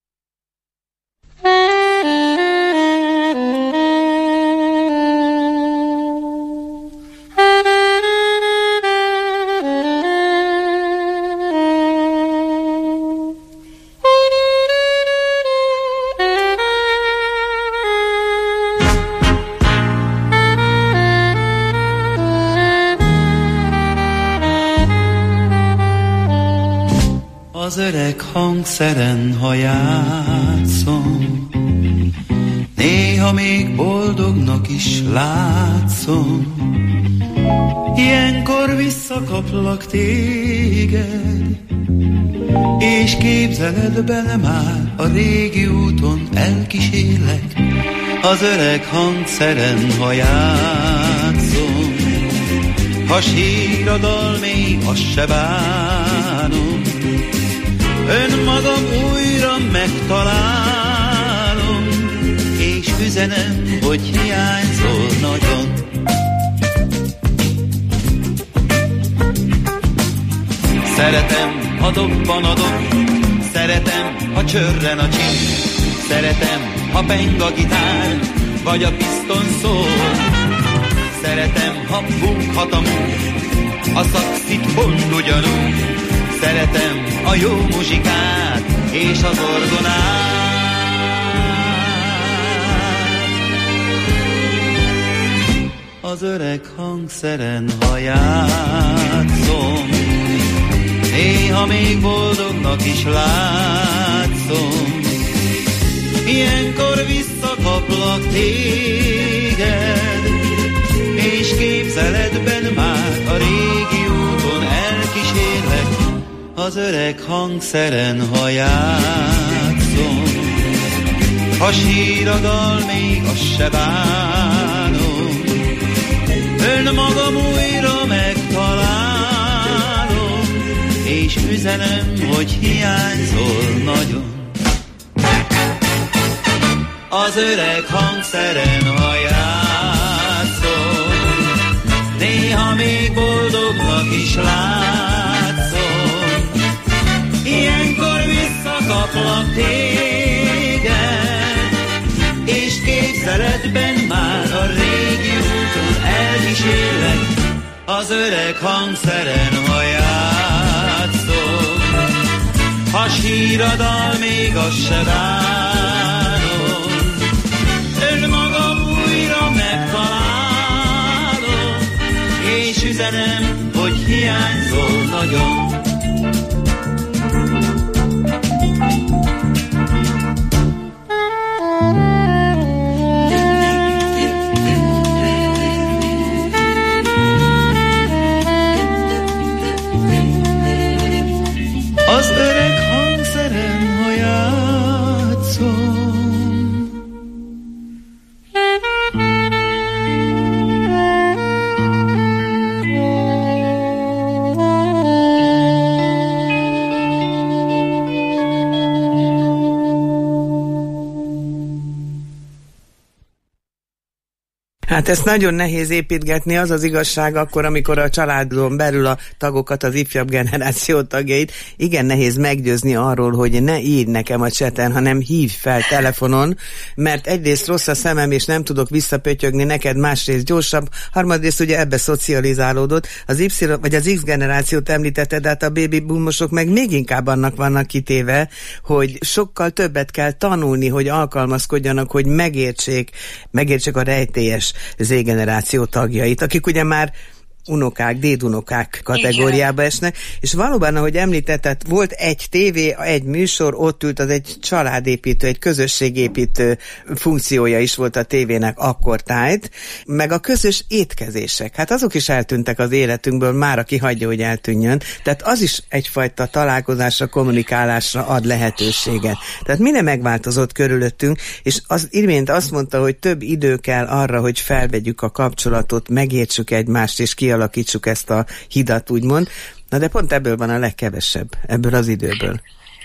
Az öreg hangszeren, ha játszom, néha még boldognak is látszom. Ilyenkor visszakaplak téged, és képzeletben már a régi úton elkísérlek. Az öreg hangszeren, ha játszom, ha sír a dal, még azt se bánom. Önmagam újra megtalálom, és üzenem, hogy hiányzol nagyon. Szeretem, ha dobban a dob, szeretem, ha csörren a csík, szeretem, ha peng a gitár, vagy a piszton szól. Szeretem, ha búghat a múl, a szaxit pont ugyanúgy. Szeretem a jó muzsikát és az orgonát. Az öreg hangszeren, ha játszom, néha még boldognak is látszom. Ilyenkor visszakaplak téged, és képzeletben már a régi úton elkísérlek. Az öreg hangszeren, ha játszom, ha sír a dal, még azt se bánom. Önmagam újra megtalálom, és üzenem, hogy hiányzol nagyon. Az öreg hangszeren, ha játszom, néha még boldognak is látszom. Ilyenkor visszakaplak téged, és képzeletben már a régi úton elkísérlek. Az öreg hangszeren, ha játszom, ha sír a dal, még azt se bánom. Önmagam újra megtalálom, és üzenem, hogy hiányzol nagyon. Hát ezt nagyon nehéz építgetni, az az igazság akkor, amikor a családon belül a tagokat, az ifjabb generáció tagjait igen nehéz meggyőzni arról, hogy ne írj nekem a cseten, hanem hívj fel telefonon, mert egyrészt rossz a szemem, és nem tudok visszapötyögni neked, másrészt gyorsabb, harmadrészt ugye ebbe szocializálódott. Az Y vagy az X generációt említetted, de hát a baby boomosok meg még inkább annak vannak kitéve, hogy sokkal többet kell tanulni, hogy alkalmazkodjanak, hogy megértsék a rejtélyes Z-generáció tagjait, akik ugye már unokák, dédunokák kategóriába esnek, és valóban, ahogy említetted, volt egy tévé, egy műsor, ott ült, az egy családépítő, egy közösségépítő funkciója is volt a tévének akkortájt, meg a közös étkezések. Hát azok is eltűntek az életünkből, már aki hagyja, hogy eltűnjön. Tehát az is egyfajta találkozásra, kommunikálásra ad lehetőséget. Tehát minden megváltozott körülöttünk, és az imént azt mondta, hogy több idő kell arra, hogy felvegyük a kapcsolatot, megértsük egymást, és kialakítsuk ezt a hidat, úgymond. Na de pont ebből van a legkevesebb, ebből az időből.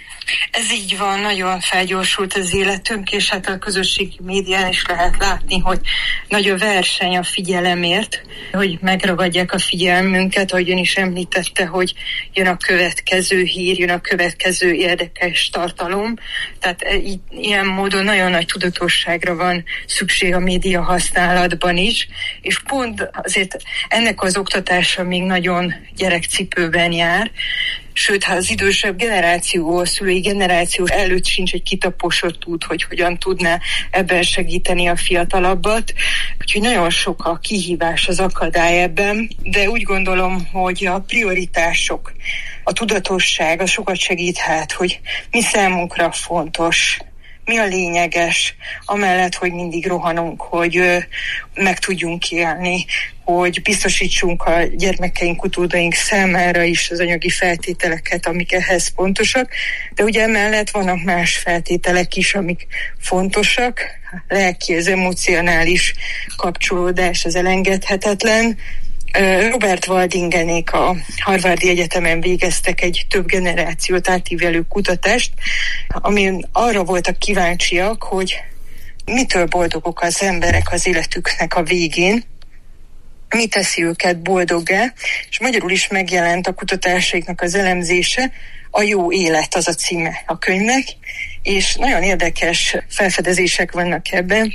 Ez így van, nagyon felgyorsult az életünk, és hát a közösségi médián is lehet látni, hogy nagy a verseny a figyelemért, hogy megragadják a figyelmünket, ahogy ön is említette, hogy jön a következő hír, jön a következő érdekes tartalom. Tehát ilyen módon nagyon nagy tudatosságra van szükség a média használatban is, és pont azért ennek az oktatása még nagyon gyerekcipőben jár, sőt, ha az idősebb generáció, a szülői generáció előtt sincs egy kitaposott út, hogy hogyan tudná ebben segíteni a fiatalabbat. Úgyhogy nagyon sok a kihívás, az akadály ebben, de úgy gondolom, hogy a prioritások, a tudatosság, az sokat segíthet, hogy mi számunkra fontos, mi a lényeges, amellett, hogy mindig rohanunk, hogy meg tudjunk élni, hogy biztosítsunk a gyermekeink, utódaink számára is az anyagi feltételeket, amik ehhez fontosak, de ugye emellett vannak más feltételek is, amik fontosak, lelki, az emocionális kapcsolódás, az elengedhetetlen. Robert Waldingenék a Harvardi Egyetemen végeztek egy több generációt átívelő kutatást, amin arra voltak kíváncsiak, hogy mitől boldogok az emberek az életüknek a végén, mi teszi őket boldoggá, és magyarul is megjelent a kutatásaiknak az elemzése, A jó élet az a címe a könyvnek, és nagyon érdekes felfedezések vannak ebben,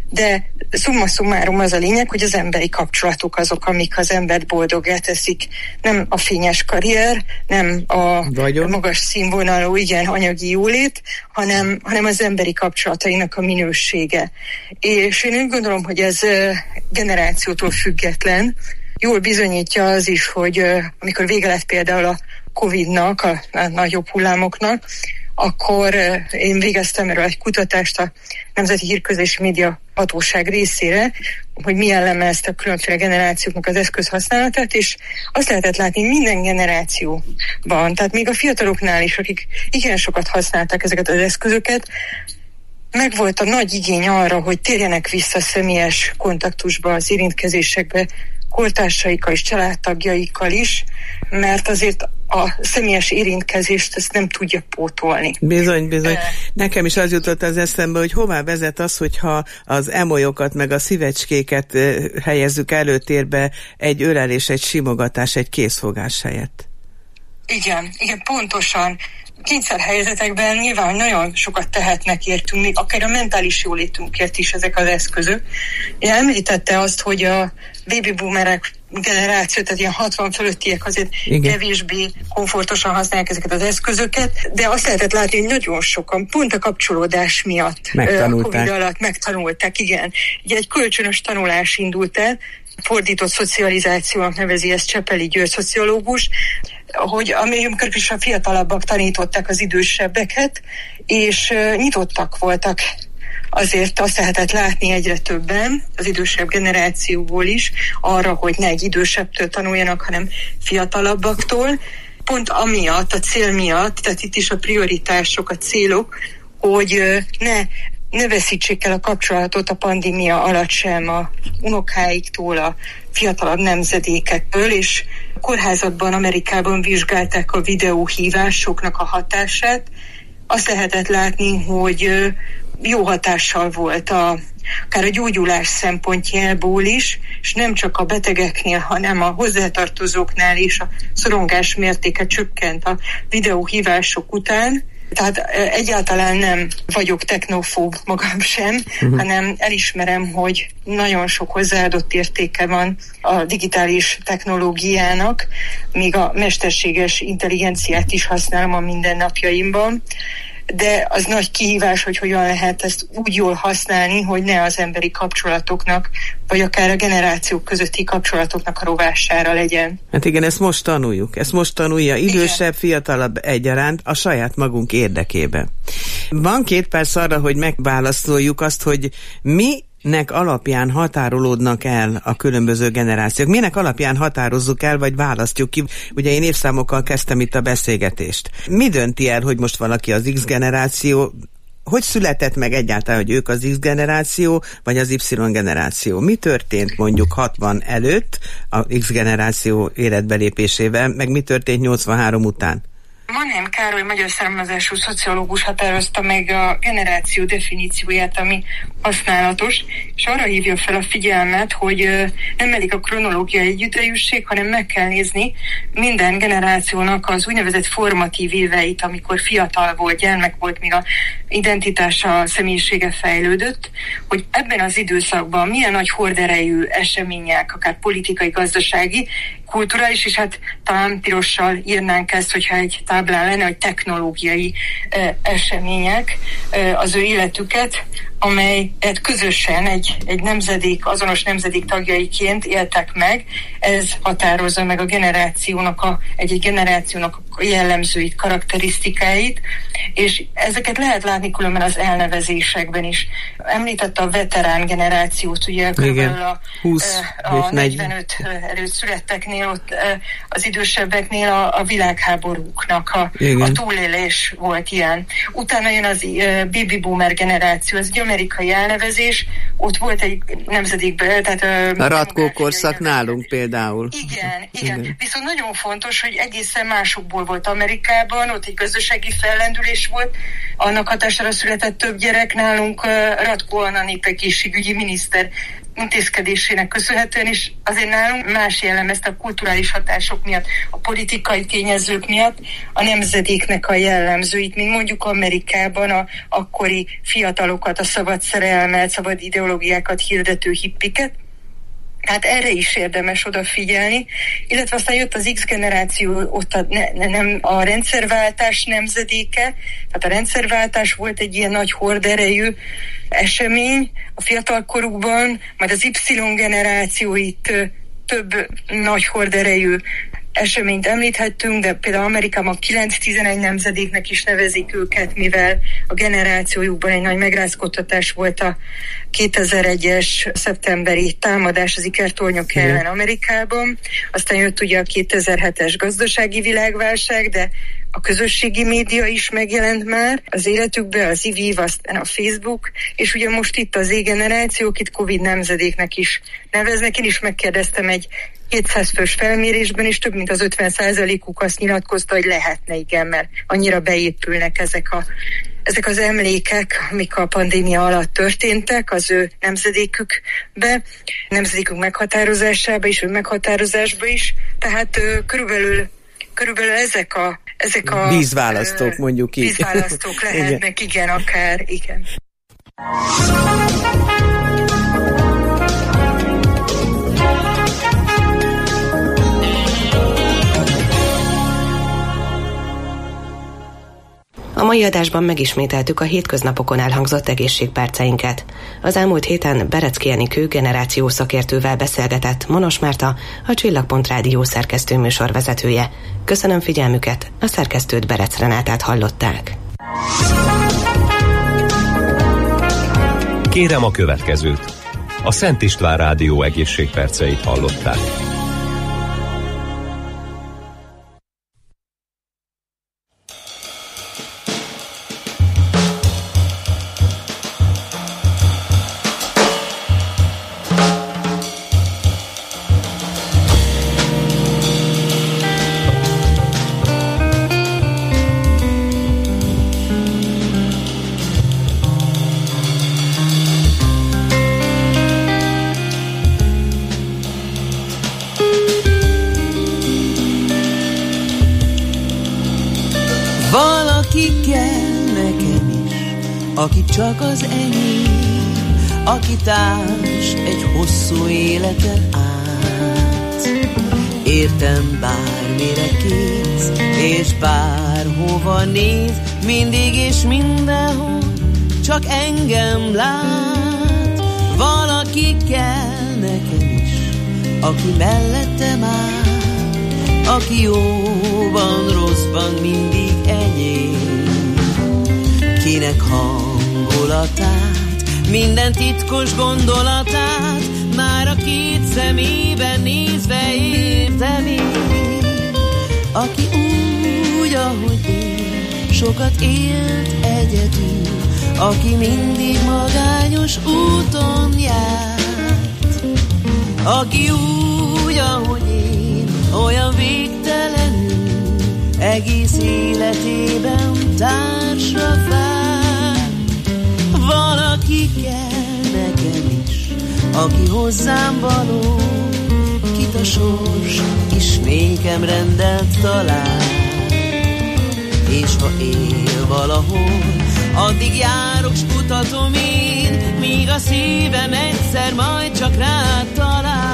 de summa summarum az a lényeg, hogy az emberi kapcsolatok azok, amik az embert boldoggá teszik. Nem a fényes karrier, nem a magas színvonalú, anyagi jólét, hanem az emberi kapcsolatainak a minősége. És én úgy gondolom, hogy ez generációtól független. Jól bizonyítja az is, hogy amikor vége lett például a Covid-nak, a nagyobb hullámoknak, akkor én végeztem erről egy kutatást a Nemzeti Hírközlési Média Hatóság részére, hogy mi jellemezte a különféle generációknak az eszközhasználatát, és azt lehetett látni minden generációban, tehát még a fiataloknál is, akik igen sokat használták ezeket az eszközöket, megvolt a nagy igény arra, hogy térjenek vissza személyes kontaktusba, az érintkezésekbe, kortársaikkal és családtagjaikkal is, mert azért a személyes érintkezést ezt nem tudja pótolni. Bizony. Nekem is az jutott az eszembe, hogy hová vezet az, hogyha az emolyokat meg a szívecskéket helyezzük előtérbe egy ölelés, egy simogatás, egy készfogás helyett. Igen, pontosan. Kényszerhelyzetekben nyilván nagyon sokat tehetnek értünk, még akár a mentális jólétünkért is ezek az eszközök. Én említette azt, hogy a baby boomerek generáció, tehát ilyen 60 fölöttiek azért kevésbé komfortosan használják ezeket az eszközöket, de azt lehetett látni, hogy nagyon sokan pont a kapcsolódás miatt a Covid alatt megtanulták, igen. Ugye egy kölcsönös tanulás indult el, fordított szocializációnak nevezi ezt Csepeli György szociológus, hogy amikor is a fiatalabbak tanították az idősebbeket, és nyitottak voltak. Azért azt lehetett látni egyre többen, az idősebb generációból is, arra, hogy ne egy idősebbtől tanuljanak, hanem fiatalabbaktól. Pont amiatt, a cél miatt, tehát itt is a prioritások, a célok, hogy ne veszítsék el a kapcsolatot a pandémia alatt sem a unokáiktól, a fiatalabb nemzedékektől, és kórházatban, Amerikában vizsgálták a videóhívásoknak a hatását. Azt lehetett látni, hogy jó hatással volt a akár a gyógyulás szempontjából is, és nem csak a betegeknél, hanem a hozzátartozóknál is a szorongás mértéke csökkent a videóhívások után. Tehát egyáltalán nem vagyok technofób magam sem, hanem elismerem, hogy nagyon sok hozzáadott értéke van a digitális technológiának, még a mesterséges intelligenciát is használom a mindennapjaimban, de az nagy kihívás, hogy hogyan lehet ezt úgy jól használni, hogy ne az emberi kapcsolatoknak, vagy akár a generációk közötti kapcsolatoknak a rovására legyen. Hát igen, ezt most tanuljuk. Ezt most tanulja idősebb, fiatalabb egyaránt a saját magunk érdekében. Van 2 perc arra, hogy megválaszoljuk azt, hogy minek alapján határolódnak el a különböző generációk? Minek alapján határozzuk el, vagy választjuk ki? Ugye én évszámokkal kezdtem itt a beszélgetést. Mi dönti el, hogy most valaki az X generáció? Hogy született meg egyáltalán, hogy ők az X generáció, vagy az Y generáció? Mi történt mondjuk 60 előtt a X generáció életbelépésével, meg mi történt 83 után? Mannem Károly magyar származású szociológus határozta meg a generáció definícióját, ami használatos, és arra hívja fel a figyelmet, hogy nem elég a kronológiai együttejűség, hanem meg kell nézni minden generációnak az úgynevezett formatív éveit, amikor fiatal volt, gyermek volt, míg a identitása, a személyisége fejlődött, hogy ebben az időszakban milyen nagy horderejű események, akár politikai, gazdasági, kulturális, és hát talán pirossal írnánk ezt, hogyha egy táblán lenne, hogy technológiai események az ő életüket, amelyet közösen egy nemzedék, azonos nemzedék tagjaiként éltek meg. Ez határozza meg a generációnak, egy generációnak a jellemzőit, karakterisztikáit, és ezeket lehet látni különben az elnevezésekben is. Említette a veterán generációt, ugye körülbelül a 45 előtt születteknél, ott az idősebbeknél a világháborúknak a túlélés volt ilyen. Utána jön az baby boomer generáció, ez egy amerikai elnevezés, ott volt egy nemzedékben, tehát a Radkó-korszak nálunk például. Igen. Viszont nagyon fontos, hogy egészen másokból volt Amerikában, ott egy gazdasági fellendülés volt, annak hatására született több gyerek, nálunk Ratko Anna népegészségügyi miniszter intézkedésének köszönhetően is azért nálunk más jellemezte a kulturális hatások miatt, a politikai tényezők miatt a nemzedéknek a jellemzőit, mint mondjuk Amerikában a akkori fiatalokat, a szabad szerelmet, szabad ideológiákat hirdető hippiket. Tehát erre is érdemes odafigyelni, illetve aztán jött az X generáció, ott nem a rendszerváltás nemzedéke, tehát a rendszerváltás volt egy ilyen nagy horderejű esemény a fiatalkorukban, majd az Y generáció itt több nagy horderejű eseményt említhettünk, de például Amerikában 9-11 nemzedéknek is nevezik őket, mivel a generációjukban egy nagy megrázkódtatás volt a 2001-es szeptemberi támadás az ikertornyok ellen Amerikában. Aztán jött ugye a 2007-es gazdasági világválság, de a közösségi média is megjelent már az életükbe, az IVIV, aztán a Facebook, és ugye most itt az Z-generációk, itt Covid nemzedéknek is neveznek. Én is megkérdeztem egy 200 fős felmérésben, és több mint az 50%-uk azt nyilatkozta, hogy lehetne, igen, mert annyira beépülnek ezek az emlékek, amik a pandémia alatt történtek az ő nemzedékükbe, nemzedékük meghatározásába is, vagy meghatározásba is. Tehát körülbelül ezek a vízválasztók, mondjuk így. Vízválasztók lehetnek, igen, akár, igen. A mai adásban megismételtük a hétköznapokon elhangzott egészségperceinket. Az elmúlt héten Berecki Enikő generáció szakértővel beszélgetett Monos Márta, a Csillagpont Rádió szerkesztő műsorvezetője. Köszönöm figyelmüket, a szerkesztőt, Berec Renátát hallották. Kérem a következőt. A Szent István Rádió egészségperceit hallották. Valaki kell nekem is, aki csak az enyém, aki társ egy hosszú életen át. Értem bármire kész, és bárhova néz, mindig és mindenhol csak engem lát. Valaki kell nekem is, aki mellettem áll, aki jóban, rosszban mindig enyém. Kinek hangulatát, minden titkos gondolatát már a két szemében nézve értem én. Aki úgy, ahogy én, sokat élt egyedül, aki mindig magányos úton járt. Aki úgy, ahogy én, olyan végtelenül, egész életében társra vár. Valaki kell nekem is, aki hozzám való, kit a sors ismékem rendelt talán. És ha él valahol, addig járok, s kutatom én, míg a szívem egyszer majd csak rád talál.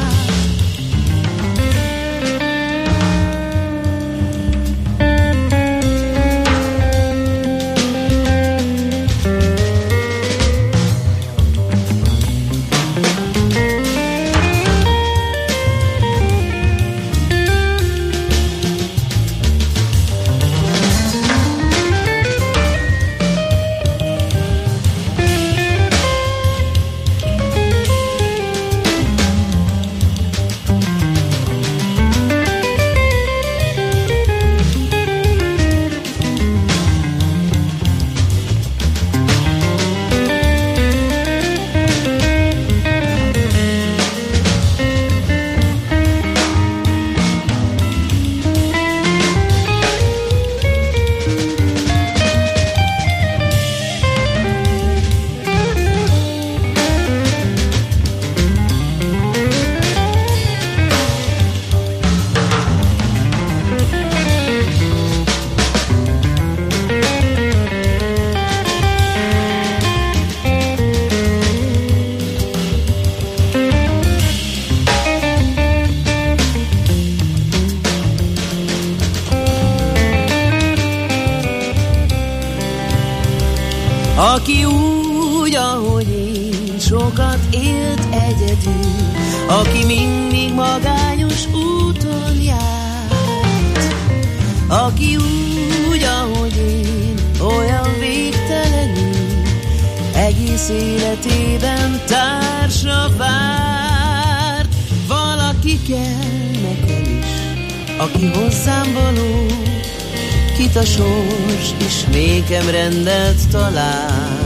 Aki úgy, ahogy én, sokat élt egyedül, aki mindig magányos úton járt. Aki úgy, ahogy én, olyan végtelenül, egész életében társra várt. Valaki kell nekem is, aki hozzám való, kit a sors ismékem rendelt talán.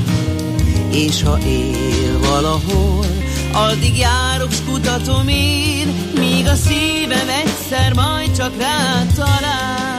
És ha él valahol, addig járok, s kutatom én, míg a szívem egyszer majd csak rád talál.